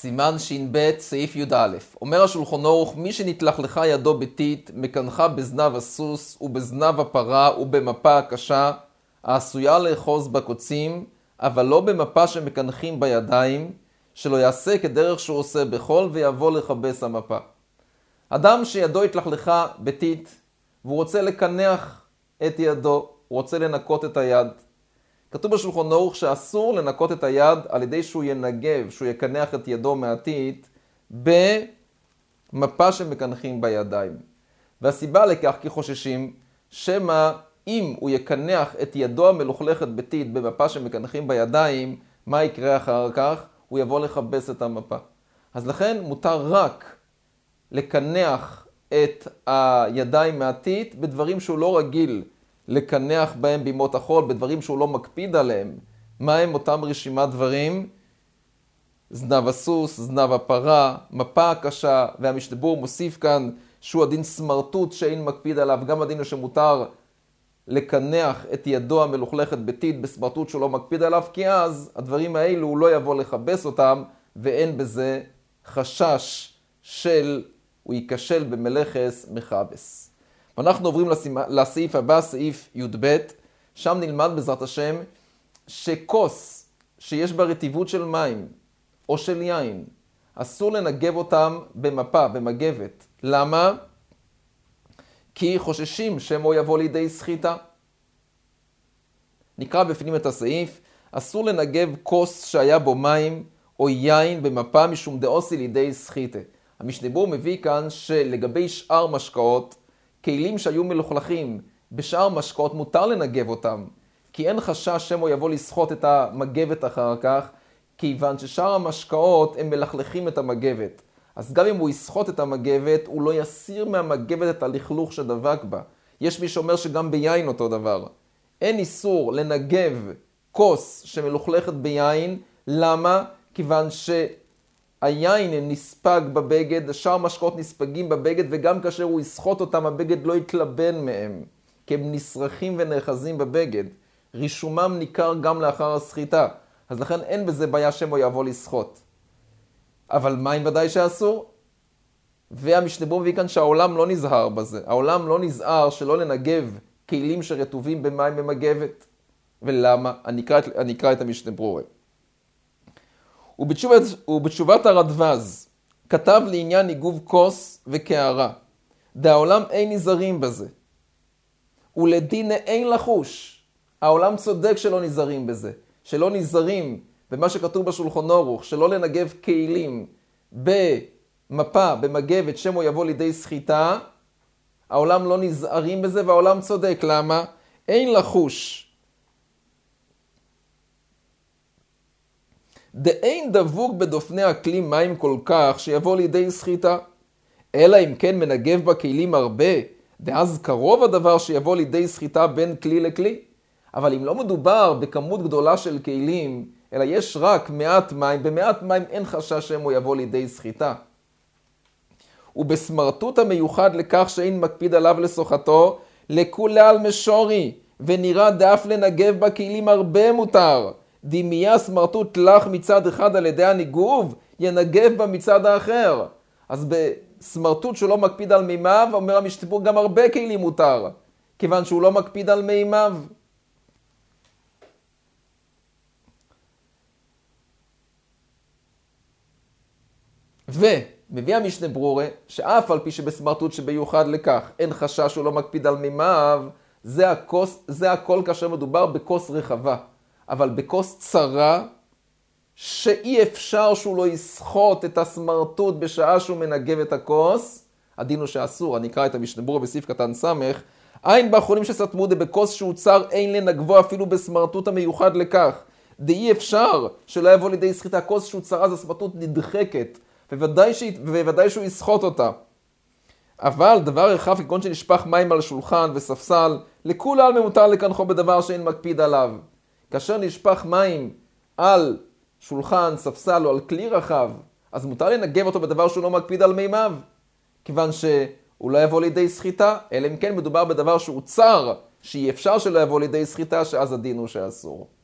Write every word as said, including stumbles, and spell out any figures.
סימן ש"ב, סעיף י"א. אומר השולחן ערוך, מי שנתלכלכה ידו ביתית, מקנחה בזנב הסוס ובזנב הפרה ובמפה הקשה, העשויה לאחוז בקוצים, אבל לא במפה שמקנחים בידיים, שלא יעשה כדרך שהוא עושה בחול ויבוא לכבס המפה. אדם שידו התלכלכה ביתית, והוא רוצה לקנח את ידו, הוא רוצה לנקות את היד. כתוב בשולחן ערוך שאסור לנקות את היד על ידי שהוא ינגב, שהוא יקנח את ידו מעתית במפה שמקנחים בידיים. והסיבה לכך כי חוששים שמה אם הוא יקנח את ידו המלוכלכת ביתית במפה שמקנחים בידיים, מה יקרה אחר כך? הוא יבוא לכבס את המפה. אז לכן מותר רק לקנח את הידיים מעתית בדברים שהוא לא רגיל לקנח בהם בימות החול, בדברים שהוא לא מקפיד עליהם. מה הם אותם רשימת דברים? זנב הסוס, זנב הפרה, מפה הקשה, והמשתבור מוסיף כאן שהוא הדין סמרטוט שאין מקפיד עליו, גם הדין שמותר לקנח את ידו המלוכלכת ביתית בסמרטוט שהוא לא מקפיד עליו, כי אז הדברים האלו הוא לא יבוא לכבס אותם, ואין בזה חשש של הוא ייכשל במלאכס מכבס. ואנחנו עוברים לסעיף הבא, סעיף י"ב, שם נלמד בעזרת השם שכוס שיש בה רטיבות של מים או של יין, אסור לנגב אותם במפה, במגבת. למה? כי חוששים שמו יבוא לידי סחיטה. נקרא בפנים את הסעיף, אסור לנגב כוס שהיה בו מים או יין במפה משום דאוסי לידי סחיטה. המשנה ברורה מביא כאן שלגבי שאר משקאות, כלים שהיו מלוכלכים בשאר משקאות מותר לנגב אותם, כי אין חשש שמו יבוא לסחוט את המגבת אחר כך, כיוון ששאר המשקאות הם מלכלכים את המגבת. אז גם אם הוא יסחוט את המגבת, הוא לא יסיר מהמגבת את הלכלוך שדבק בה. יש מי שאומר שגם ביין אותו דבר. אין איסור לנגב כוס שמלוכלכת ביין. למה? כיוון שהיין נספג בבגד, שאר המשקאות נספגים בבגד, וגם כאשר הוא יסחוט אותם, הבגד לא יתלבן מהם, כי הם נסרחים ונאחזים בבגד. רישומם ניכר גם לאחר הסחיטה. אז לכן אין בזה בעיה שמו יבוא לסחוט. אבל מים ודאי שאסור. והמשנה ברורה מביא כאן שהעולם לא נזהר בזה. העולם לא נזהר שלא לנגב כלים שרטובים במים במגבת. ולמה? אני אקרא, אני אקרא את המשנה ברורה. ובתשובת, ובתשובת הרדווז כתב לעניין ניגוב כוס וקערה. דהעולם אין נזהרים בזה. ולדין אין לחוש. העולם צודק שלא נזהרים בזה. שלא נזהרים במה שכתוב בשולחן ערוך, שלא לנגב כלים במפה, במגבת, שמו יבוא לידי סחיטה. העולם לא נזהרים בזה והעולם צודק. למה? אין לחוש. דאין דבוק בדופני הכלי מים כל כך שיבוא לידי סחיטה. אלא אם כן מנגב בכלים הרבה, דאז קרוב הדבר שיבוא לידי סחיטה בין כלי לכלי. אבל אם לא מדובר בכמות גדולה של כלים, אלא יש רק מעט מים, במעט מים אין חשש שמו יבוא לידי סחיטה. ובסמרטוט המיוחד לכך שאין מקפיד עליו לסוחתו, לכולי על משורי, ונראה דאף לנגב בכלים הרבה מותר. דמיה סמרטוט לך מצד אחד על ידי הניגוב, ינגב בה מצד האחר. אז בסמרטוט שהוא לא מקפיד על מימיו, אומר המשנה ברורה גם הרבה כלים מותר, כיוון שהוא לא מקפיד על מימיו. ומביא המשנה ברורה שאף על פי שבסמרטוט שביוחד לכך אין חשש שהוא לא מקפיד על מימיו, זה, הכוס, זה הכל כאשר מדובר בכוס רחבה. אבל בכוס צרה שאי אפשר שהוא לא יסחוט את הסמרטוט בשעה שהוא מנגב את הכוס, הדין הוא שאסור. אני אקרא את המשנה ברורה בסעיף קטן סמך. אין באחרונים שסתמו בכוס שהוא צר אין לנגבו אפילו בסמרטוט המיוחד לכך. דאי אפשר שלא יבוא לידי סחיטה. כוס שהוא צרה אז הסמרטוט נדחקת. ובוודאי, ש... ובוודאי שהוא יסחוט אותה. אבל דבר אחד, כגון שנשפך מים על שולחן וספסל, לכולי עלמא מותר לקנחו בדבר שאין מקפיד עליו. כאשר נשפך מים על שולחן, ספסל או על כלי רחב, אז מותר לנגב אותו בדבר שהוא לא מקפיד על מימיו, כיוון שהוא לא יבוא לידי סחיטה, אלא אם כן מדובר בדבר שהוא צר, שאי אפשר שלא יבוא לידי סחיטה, שאז הדין הוא שאסור.